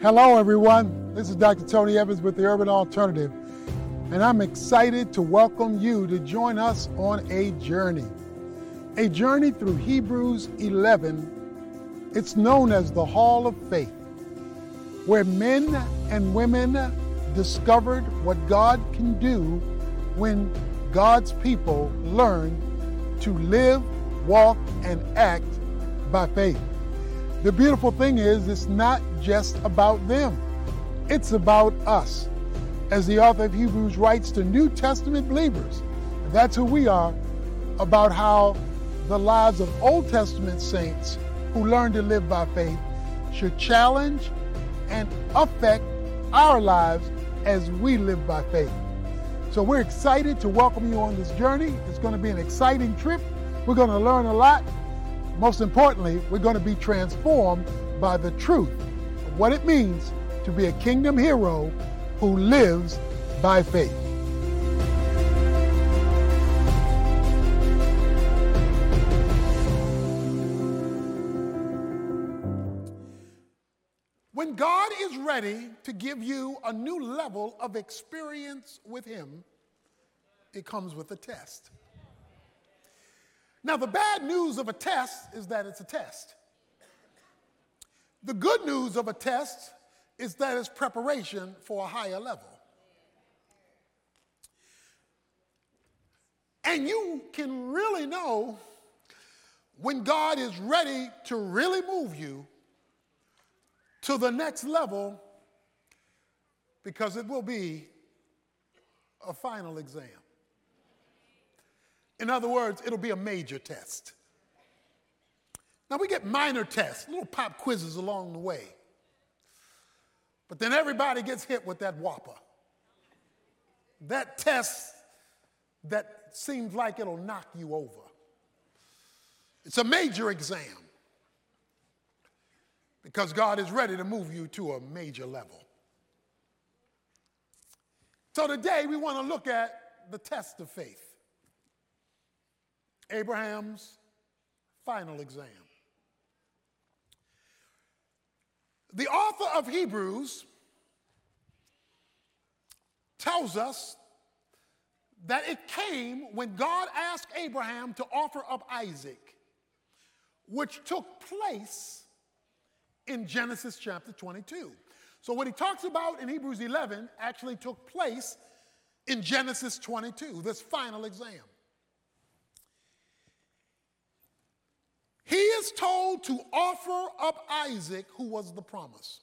Hello, everyone. This is Dr. Tony Evans with the Urban Alternative, and I'm excited to welcome you to join us on a journey through Hebrews 11. It's known as the Hall of Faith, where men and women discovered what God can do when God's people learn to live, walk, and act by faith. The beautiful thing is, it's not just about them. It's about us. As the author of Hebrews writes to New Testament believers, and that's who we are, about how the lives of Old Testament saints who learned to live by faith should challenge and affect our lives as we live by faith. So we're excited to welcome you on this journey. It's going to be an exciting trip. We're going to learn a lot. Most importantly, we're going to be transformed by the truth of what it means to be a kingdom hero who lives by faith. When God is ready to give you a new level of experience with Him, it comes with a test. Now, the bad news of a test is that it's a test. The good news of a test is that it's preparation for a higher level. And you can really know when God is ready to really move you to the next level, because it will be a final exam. In other words, it'll be a major test. Now, we get minor tests, little pop quizzes along the way. But then everybody gets hit with that whopper. That test that seems like it'll knock you over. It's a major exam, because God is ready to move you to a major level. So today we want to look at the test of faith. Abraham's final exam. The author of Hebrews tells us that it came when God asked Abraham to offer up Isaac, which took place in Genesis chapter 22. So what he talks about in Hebrews 11 actually took place in Genesis 22, this final exam. He is told to offer up Isaac, who was the promise.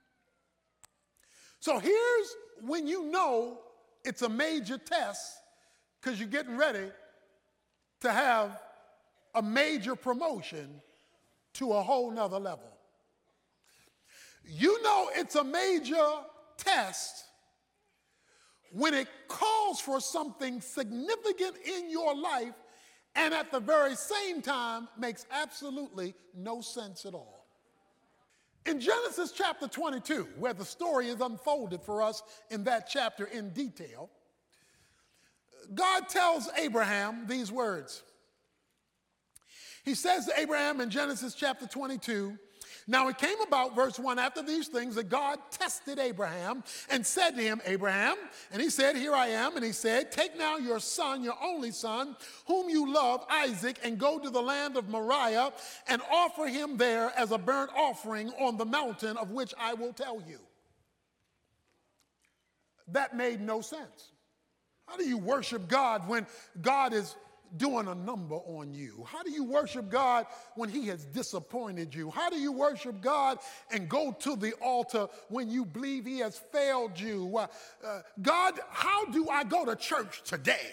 So here's when you know it's a major test, because you're getting ready to have a major promotion to a whole nother level. You know it's a major test when it calls for something significant in your life and at the very same time makes absolutely no sense at all. In Genesis chapter 22, where the story is unfolded for us in that chapter in detail, God tells Abraham these words. He says to Abraham in Genesis chapter 22, "Now it came about," verse 1, "after these things that God tested Abraham and said to him, 'Abraham,' and he said, 'Here I am.' And he said, 'Take now your son, your only son, whom you love, Isaac, and go to the land of Moriah and offer him there as a burnt offering on the mountain of which I will tell you.'" That made no sense. How do you worship God when God is doing a number on you? How do you worship God when He has disappointed you? How do you worship God and go to the altar when you believe He has failed you? God, how do I go to church today?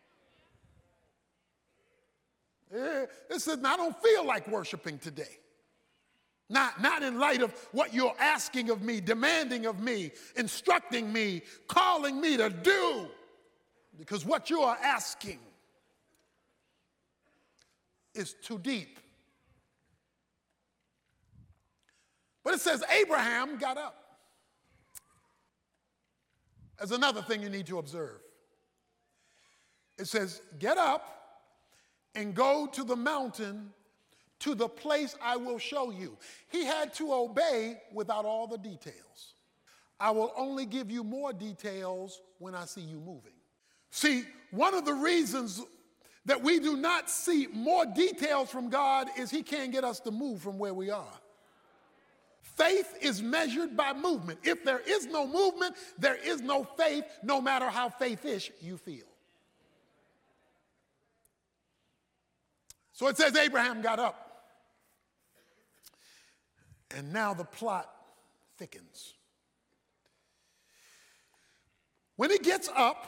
It says, I don't feel like worshiping today. Not in light of what you're asking of me, demanding of me, instructing me, calling me to do. Because what you are asking is too deep. But it says Abraham got up. There's another thing you need to observe. It says, get up and go to the mountain to the place I will show you. He had to obey without all the details. I will only give you more details when I see you moving. See, one of the reasons that we do not see more details from God is he can't get us to move from where we are. Faith is measured by movement. If there is no movement, there is no faith, no matter how faith-ish you feel. So it says Abraham got up. And now the plot thickens. When he gets up,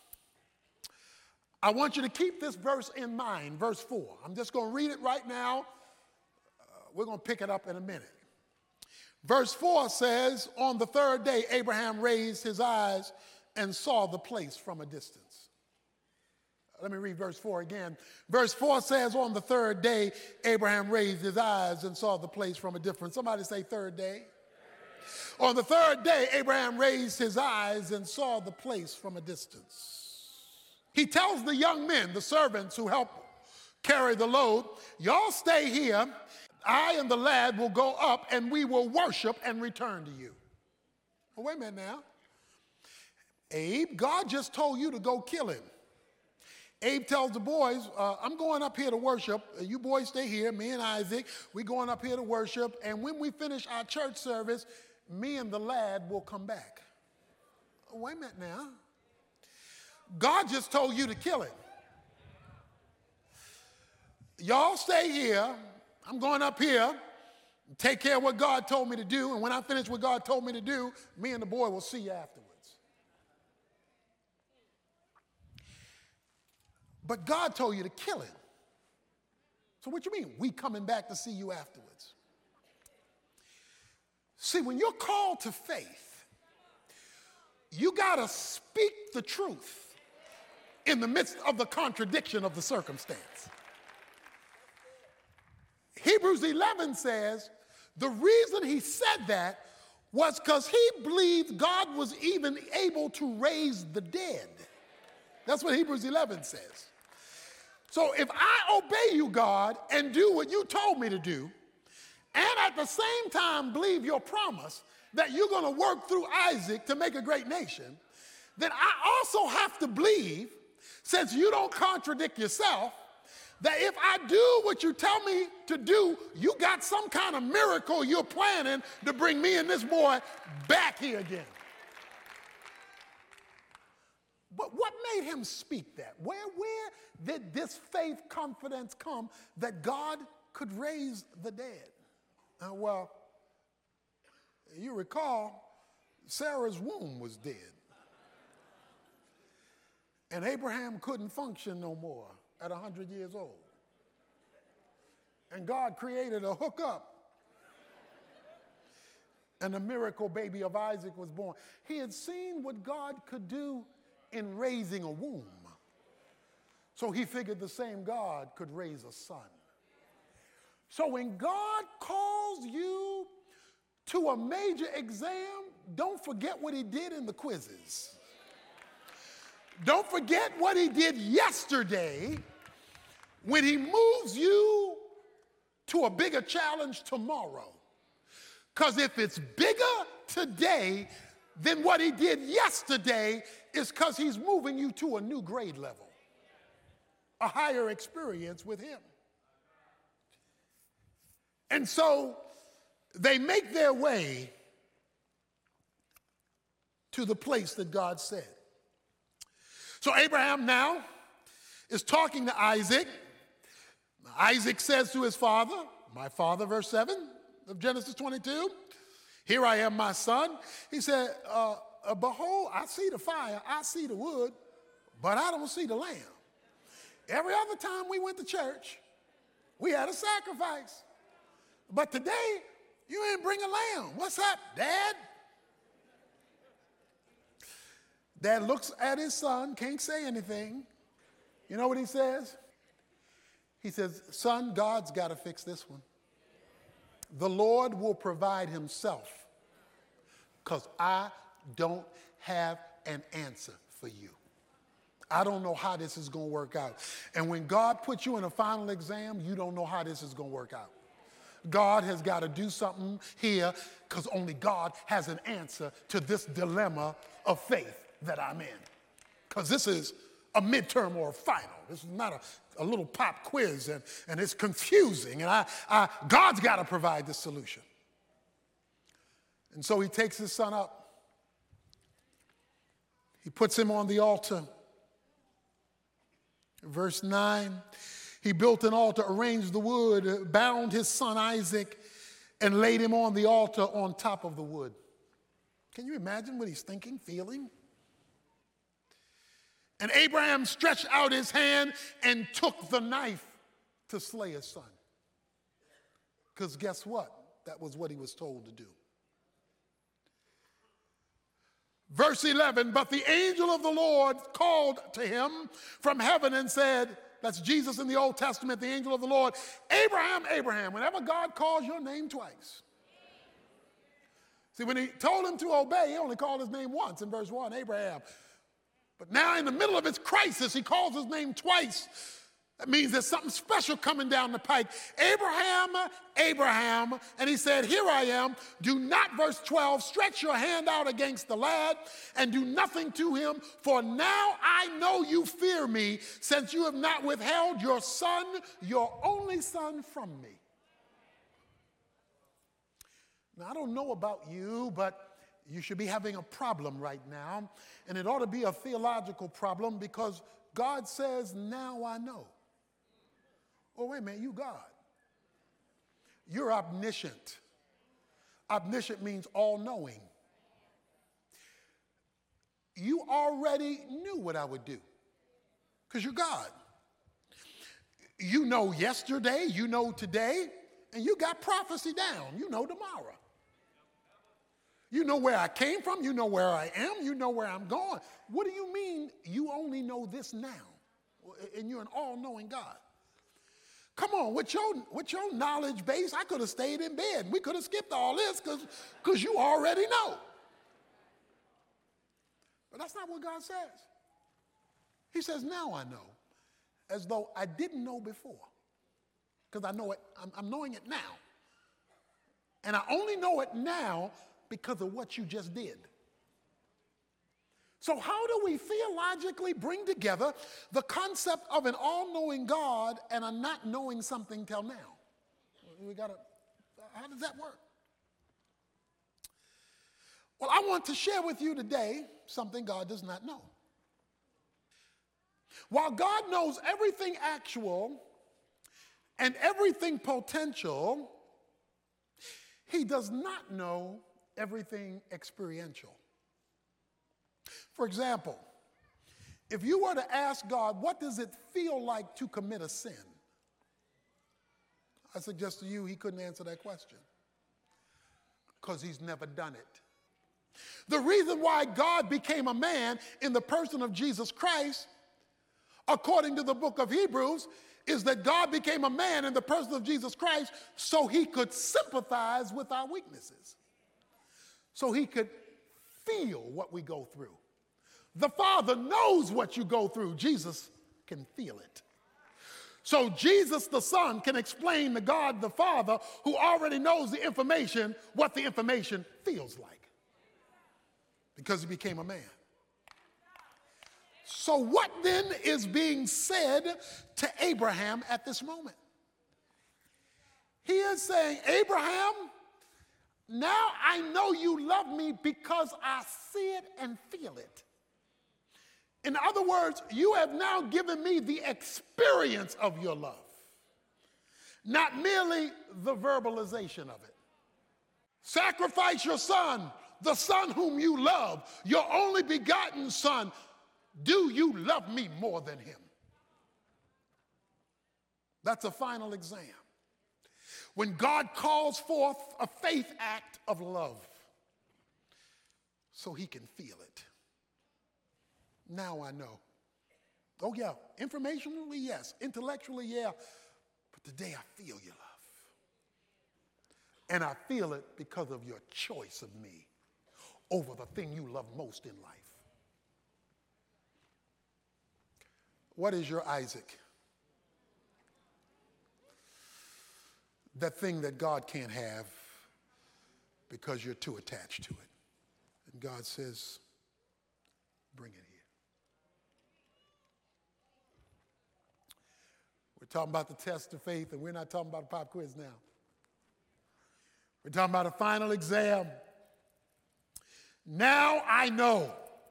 I want you to keep this verse in mind, verse 4. I'm just going to read it right now. We're going to pick it up in a minute. Verse 4 says, on the third day, Abraham raised his eyes and saw the place from a distance. Let me read verse 4 again. Verse 4 says, on the third day, Abraham raised his eyes and saw the place from a distance. Somebody say third day. On the third day, Abraham raised his eyes and saw the place from a distance. He tells the young men, the servants who help carry the load, y'all stay here. I and the lad will go up and we will worship and return to you. Well, wait a minute now. Abe, God just told you to go kill him. Abe tells the boys, I'm going up here to worship. You boys stay here, me and Isaac. We're going up here to worship. And when we finish our church service, me and the lad will come back. Wait a minute now. God just told you to kill him. Y'all stay here. I'm going up here, take care of what God told me to do, and when I finish what God told me to do, me and the boy will see you afterwards. But God told you to kill him. So what you mean, we coming back to see you afterwards? See, when you're called to faith, you got to speak the truth in the midst of the contradiction of the circumstance. Hebrews 11 says the reason he said that was because he believed God was even able to raise the dead. That's what Hebrews 11 says. So if I obey you, God, and do what you told me to do, and at the same time believe your promise that you're going to work through Isaac to make a great nation, then I also have to believe, since you don't contradict yourself, that if I do what you tell me to do, you got some kind of miracle you're planning to bring me and this boy back here again. But what made him speak that? Where did this faith confidence come that God could raise the dead? Well, you recall, Sarah's womb was dead. And Abraham couldn't function no more at 100 years old. And God created a hookup. And the miracle baby of Isaac was born. He had seen what God could do in raising a womb. So he figured the same God could raise a son. So when God calls you to a major exam, don't forget what he did in the quizzes. Don't forget what he did yesterday when he moves you to a bigger challenge tomorrow. Because if it's bigger today than what he did yesterday, it's because he's moving you to a new grade level, a higher experience with him. And so they make their way to the place that God said. So Abraham now is talking to Isaac. Isaac says to his father, my father, verse 7 of Genesis 22, here I am, my son. He said, behold, I see the fire, I see the wood, but I don't see the lamb. Every other time we went to church, we had a sacrifice. But today, you ain't bring a lamb. What's up, Dad? Dad looks at his son, can't say anything. You know what he says? He says, son, God's got to fix this one. The Lord will provide himself because I don't have an answer for you. I don't know how this is going to work out. And when God puts you in a final exam, you don't know how this is going to work out. God has got to do something here because only God has an answer to this dilemma of faith that I'm in. Because this is a midterm or a final. This is not a little pop quiz, and it's confusing. And God's got to provide the solution. And so he takes his son up. He puts him on the altar. Verse 9, he built an altar, arranged the wood, bound his son Isaac, and laid him on the altar on top of the wood. Can you imagine what he's thinking, feeling? And Abraham stretched out his hand and took the knife to slay his son. Because guess what? That was what he was told to do. Verse 11, but the angel of the Lord called to him from heaven and said, that's Jesus in the Old Testament, the angel of the Lord, Abraham, Abraham, whenever God calls your name twice. See, when he told him to obey, he only called his name once in verse 1, Abraham. But now in the middle of his crisis, he calls his name twice. That means there's something special coming down the pike. Abraham, Abraham, and he said, here I am. Do not, verse 12, stretch your hand out against the lad and do nothing to him, for now I know you fear me, since you have not withheld your son, your only son, from me. Now, I don't know about you, but you should be having a problem right now, and it ought to be a theological problem because God says, now I know. Oh, wait a minute, you God. You're omniscient. Omniscient means all-knowing. You already knew what I would do because you're God. You know yesterday, you know today, and you got prophecy down. You know tomorrow. You know where I came from. You know where I am. You know where I'm going. What do you mean you only know this now? And you're an all-knowing God. Come on, with your knowledge base, I could have stayed in bed. We could have skipped all this because you already know. But that's not what God says. He says, now I know, as though I didn't know before. Because I know it, I'm knowing it now. And I only know it now because of what you just did. So how do we theologically bring together the concept of an all-knowing God and a not knowing something till now? How does that work? Well, I want to share with you today something God does not know. While God knows everything actual and everything potential, he does not know everything experiential. For example, if you were to ask God, what does it feel like to commit a sin? I suggest to you he couldn't answer that question because he's never done it. The reason why God became a man in the person of Jesus Christ, according to the book of Hebrews, is that God became a man in the person of Jesus Christ so he could sympathize with our weaknesses, so he could feel what we go through. The Father knows what you go through. Jesus can feel it. So Jesus the Son can explain to God the Father, who already knows the information, what the information feels like, because he became a man. So what then is being said to Abraham at this moment? He is saying, Abraham, now I know you love me because I see it and feel it. In other words, you have now given me the experience of your love, not merely the verbalization of it. Sacrifice your son, the son whom you love, your only begotten son. Do you love me more than him? That's a final exam. When God calls forth a faith act of love so he can feel it. Now I know. Oh yeah, informationally, yes. Intellectually, yeah. But today I feel your love. And I feel it because of your choice of me over the thing you love most in life. What is your Isaac? That thing that God can't have because you're too attached to it. And God says, bring it here. We're talking about the test of faith, and we're not talking about a pop quiz now. We're talking about a final exam. Now I know.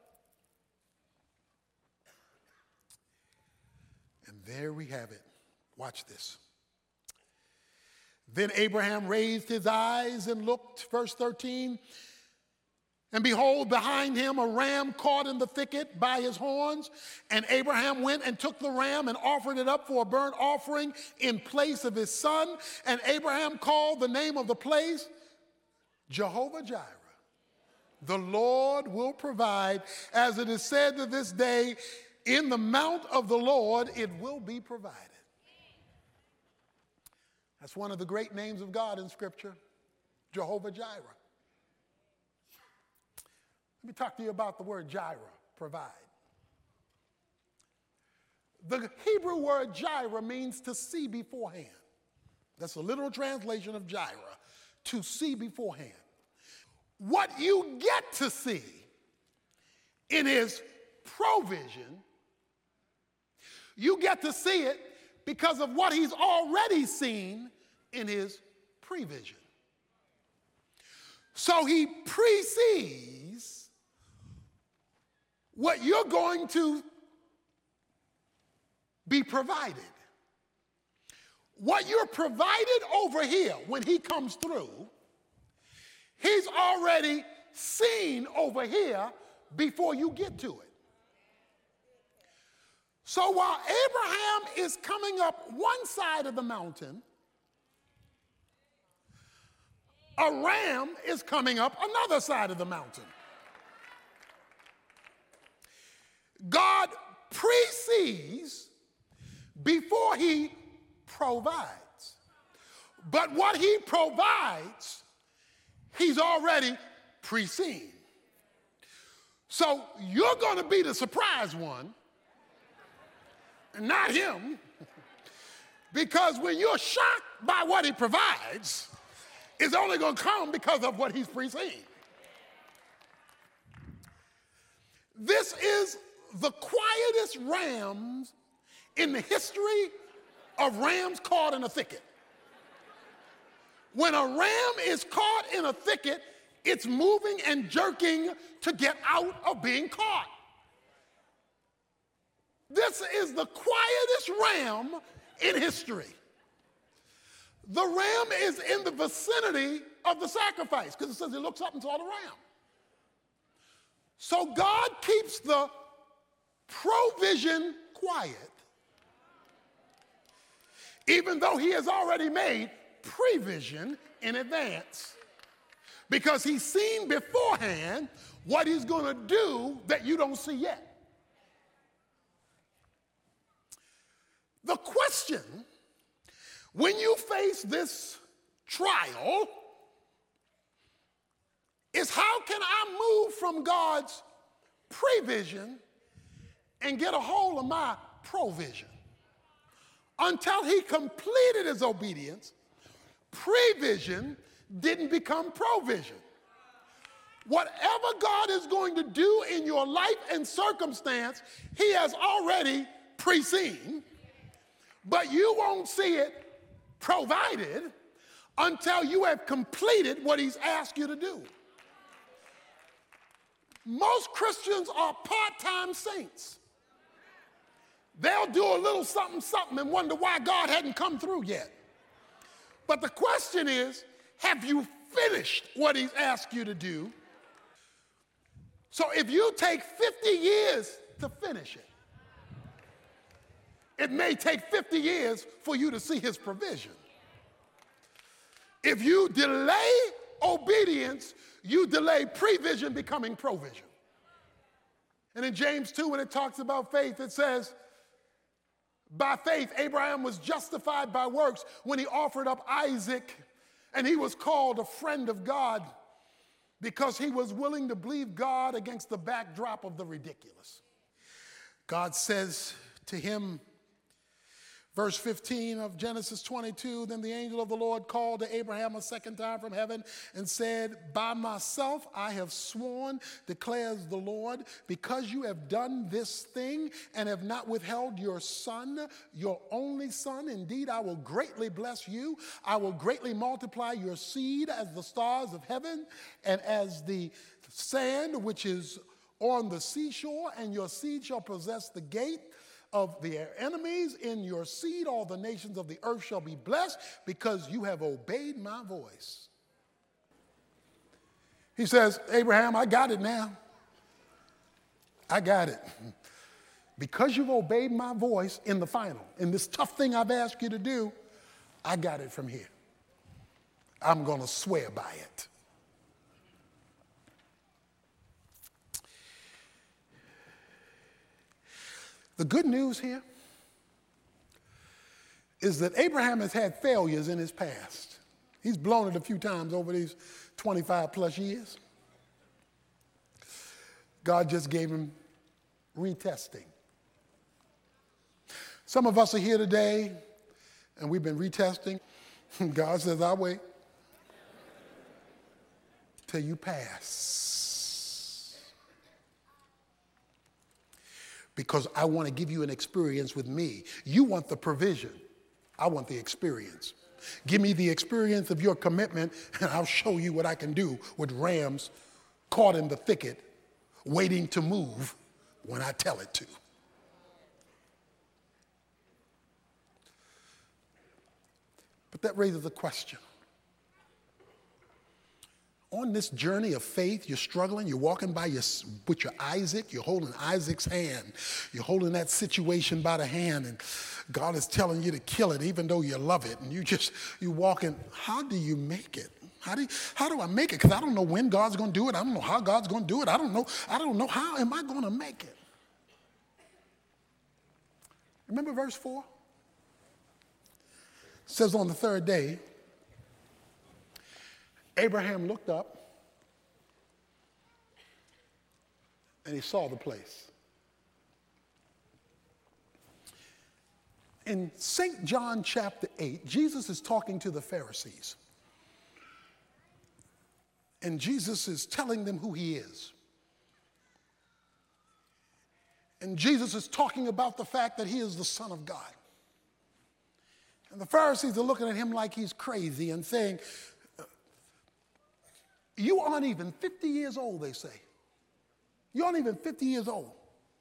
And there we have it. Watch this. Then Abraham raised his eyes and looked, verse 13, and behold, behind him a ram caught in the thicket by his horns. And Abraham went and took the ram and offered it up for a burnt offering in place of his son. And Abraham called the name of the place Jehovah Jireh. The Lord will provide, as it is said to this day, in the mount of the Lord it will be provided. That's one of the great names of God in Scripture, Jehovah Jireh. Let me talk to you about the word Jireh, provide. The Hebrew word Jireh means to see beforehand. That's a literal translation of Jireh, to see beforehand. What you get to see in his provision, you get to see it because of what he's already seen in his prevision. So he precedes what you're going to be provided. What you're provided over here when he comes through, he's already seen over here before you get to it. So while Abraham is coming up one side of the mountain, a ram is coming up another side of the mountain. God precedes before he provides. But what he provides, he's already preceded. So you're going to be the surprise one, not him, because when you're shocked by what he provides, it's only going to come because of what he's preceded. This is the quietest rams in the history of rams caught in a thicket. When a ram is caught in a thicket, it's moving and jerking to get out of being caught. This is the quietest ram in history. The ram is in the vicinity of the sacrifice because it says he looks up and saw the ram. So God keeps the provision quiet, even though he has already made prevision in advance, because he's seen beforehand what he's going to do that you don't see yet. The question, when you face this trial, is how can I move from God's prevision and get a hold of my provision? Until he completed his obedience, prevision didn't become provision. Whatever God is going to do in your life and circumstance, he has already preceded, but you won't see it provided until you have completed what he's asked you to do. Most Christians are part-time saints. They'll do a little something, something and wonder why God hadn't come through yet. But the question is, have you finished what he's asked you to do? So if you take 50 years to finish it, it may take 50 years for you to see his provision. If you delay obedience, you delay prevision becoming provision. And in James 2, when it talks about faith, it says, by faith, Abraham was justified by works when he offered up Isaac, and he was called a friend of God because he was willing to believe God against the backdrop of the ridiculous. God says to him. Verse 15 of Genesis 22, then the angel of the Lord called to Abraham a second time from heaven and said, by myself I have sworn, declares the Lord, because you have done this thing and have not withheld your son, your only son. Indeed, I will greatly bless you. I will greatly multiply your seed as the stars of heaven and as the sand which is on the seashore, and your seed shall possess the gate of their enemies. In your seed all the nations of the earth shall be blessed, because you have obeyed my voice. He says, Abraham, I got it now. I got it. Because you've obeyed my voice in the final, in this tough thing I've asked you to do, I got it from here. I'm going to swear by it. The good news here is that Abraham has had failures in his past. He's blown it a few times over these 25 plus years. God just gave him retesting. Some of us are here today and we've been retesting. God says, I'll wait till you pass. Because I want to give you an experience with me. You want the provision. I want the experience. Give me the experience of your commitment, and I'll show you what I can do with rams caught in the thicket, waiting to move when I tell it to. But that raises a question. On this journey of faith, you're struggling, you're walking with your Isaac, you're holding Isaac's hand. You're holding that situation by the hand, and God is telling you to kill it even though you love it. And you're walking, how do you make it? How do I make it? Because I don't know when God's going to do it. I don't know how God's going to do it. I don't know how am I going to make it? Remember verse 4? It says on the third day, Abraham looked up and he saw the place. In St. John chapter 8, Jesus is talking to the Pharisees. And Jesus is telling them who he is. And Jesus is talking about the fact that he is the Son of God. And the Pharisees are looking at him like he's crazy and saying, you aren't even 50 years old, they say. You aren't even 50 years old.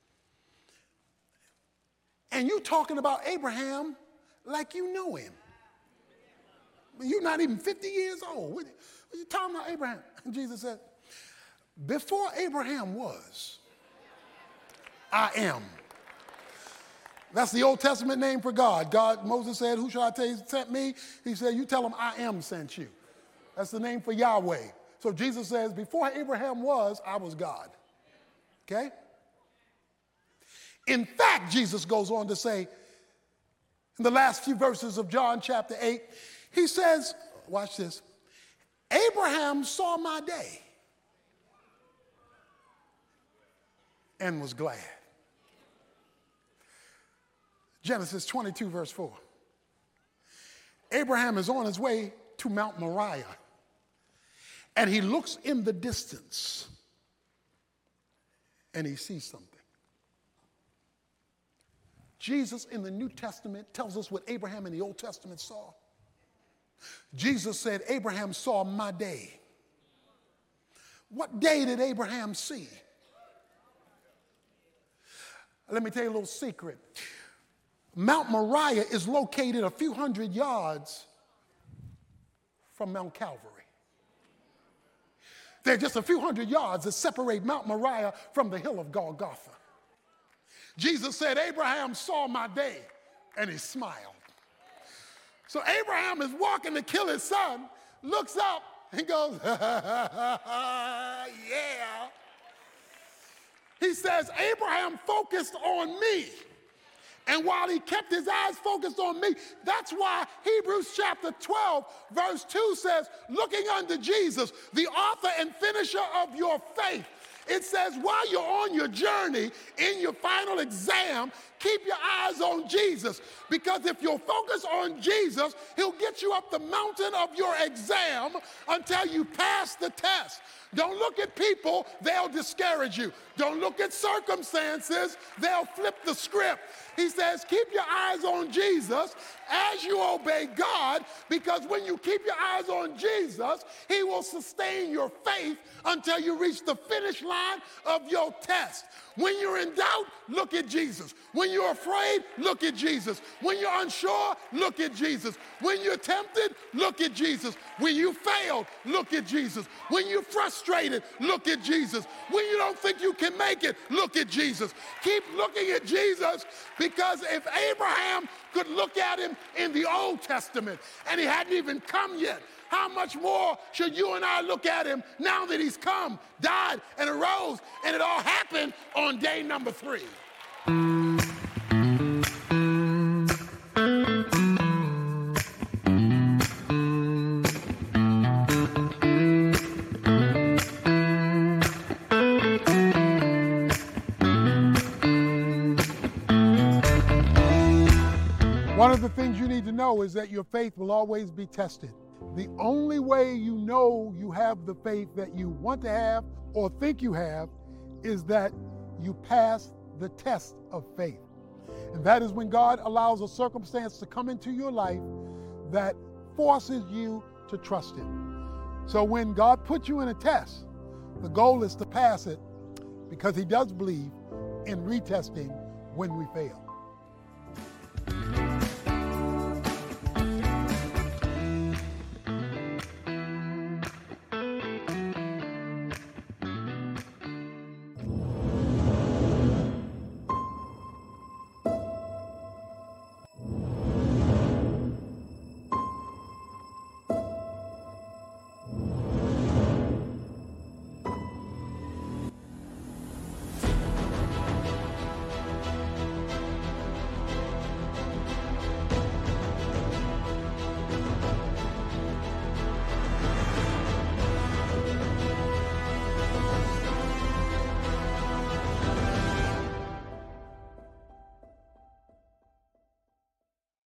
And you talking about Abraham like you know him. You're not even 50 years old. What are you talking about Abraham? And Jesus said, before Abraham was, I am. That's the Old Testament name for God. Moses said, who shall I tell you sent me? He said, you tell him I am sent you. That's the name for Yahweh. So Jesus says, before Abraham was, I was God. Okay? In fact, Jesus goes on to say, in the last few verses of John chapter 8, he says, watch this, Abraham saw my day and was glad. Genesis 22, verse 4. Abraham is on his way to Mount Moriah. And he looks in the distance and he sees something. Jesus in the New Testament tells us what Abraham in the Old Testament saw. Jesus said, Abraham saw my day. What day did Abraham see? Let me tell you a little secret. Mount Moriah is located a few hundred yards from Mount Calvary. There are just a few hundred yards that separate Mount Moriah from the hill of Golgotha. Jesus said, Abraham saw my day, and he smiled. So Abraham is walking to kill his son, looks up and goes, yeah. He says, Abraham focused on me. And while he kept his eyes focused on me, that's why Hebrews chapter 12, verse 2 says, looking unto Jesus, the author and finisher of your faith. It says while you're on your journey in your final exam, keep your eyes on Jesus. Because if you'll focus on Jesus, he'll get you up the mountain of your exam until you pass the test. Don't look at people, they'll discourage you. Don't look at circumstances, they'll flip the script. He says, keep your eyes on Jesus as you obey God, because when you keep your eyes on Jesus, he will sustain your faith until you reach the finish line of your test. When you're in doubt, look at Jesus. When you're afraid, look at Jesus. When you're unsure, look at Jesus. When you're tempted, look at Jesus. When you failed, look at Jesus. When you're frustrated, look at Jesus. When you don't think you can make it, look at Jesus. Keep looking at Jesus, because if Abraham could look at him in the Old Testament and he hadn't even come yet, how much more should you and I look at him now that he's come, died, and arose, and it all happened on day number 3. One of the things you need to know is that your faith will always be tested. The only way you know you have the faith that you want to have or think you have is that you pass the test of faith. And that is when God allows a circumstance to come into your life that forces you to trust him. So when God puts you in a test, the goal is to pass it, because he does believe in retesting when we fail.